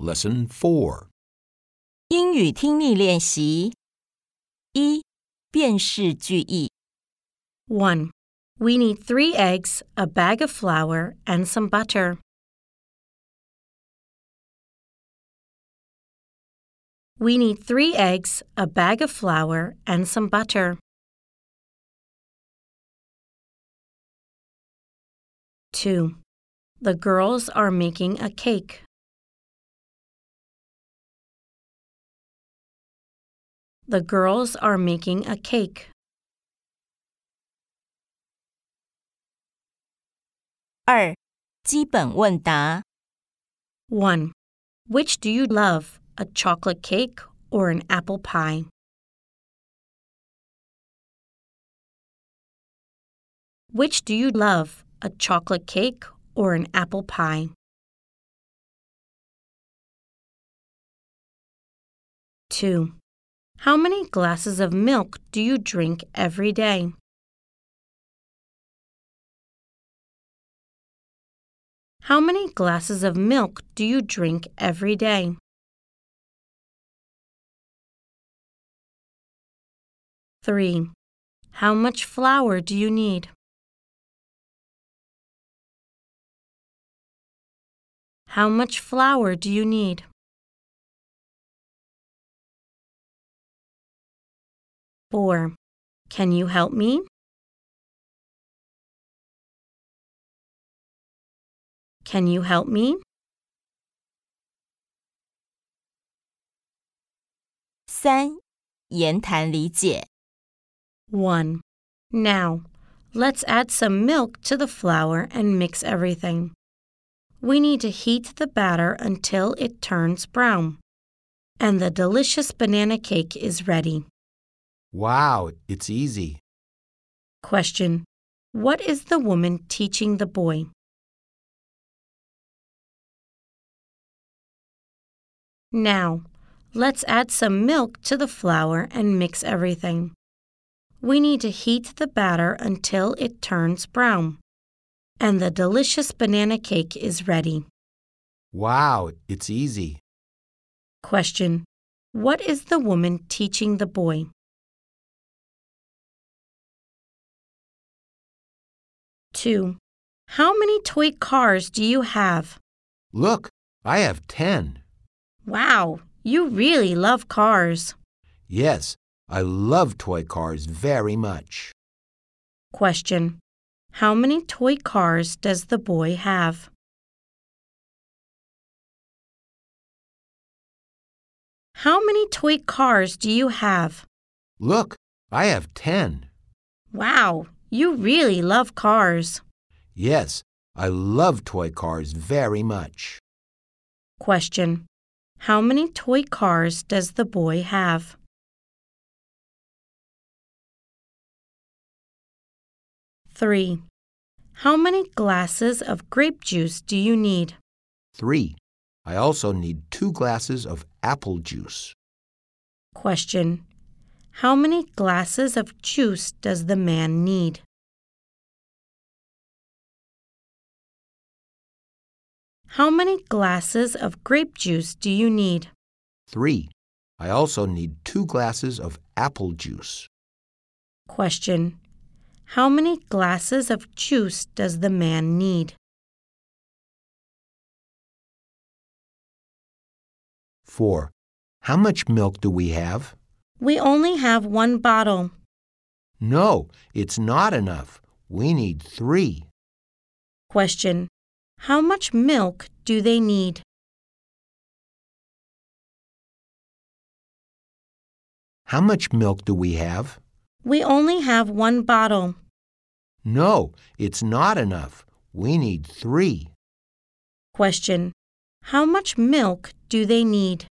Lesson 4. 英语听力练习一、辨识句意 1. We need 3 eggs, a bag of flour, and some butter. We need 3 eggs, a bag of flour, and some butter. 2. The girls are making a cake. The girls are making a cake. 二、基本问答 1. Which do you love, a chocolate cake or an apple pie? Which do you love, a chocolate cake or an apple pie? 2. How many glasses of milk do you drink every day? How many glasses of milk do you drink every day? 3. How much flour do you need? How much flour do you need? 4. Can you help me? Can you help me? 三、言谈理解 1. Now, let's add some milk to the flour and mix everything. We need to heat the batter until it turns brown. And the delicious banana cake is ready. Wow, it's easy. Question. What is the woman teaching the boy? Now, let's add some milk to the flour and mix everything. We need to heat the batter until it turns brown. And the delicious banana cake is ready. Wow, it's easy. Question. What is the woman teaching the boy? Two. How many toy cars do you have? Look, I have 10. Wow, you really love cars. Yes, I love toy cars very much. Question. How many toy cars does the boy have? How many toy cars do you have? Look, I have 10. Wow, you really love cars. Yes, I love toy cars very much. Question. How many toy cars does the boy have? Three. How many glasses of grape juice do you need? 3. I also need 2 glasses of apple juice. Question. How many glasses of juice does the man need? How many glasses of grape juice do you need? 3. I also need 2 glasses of apple juice. Question. How many glasses of juice does the man need? 4. How much milk do we have? We only have 1 bottle. No, it's not enough. We need 3. Question. How much milk do they need? How much milk do we have? We only have 1 bottle. No, it's not enough. We need 3. Question. How much milk do they need?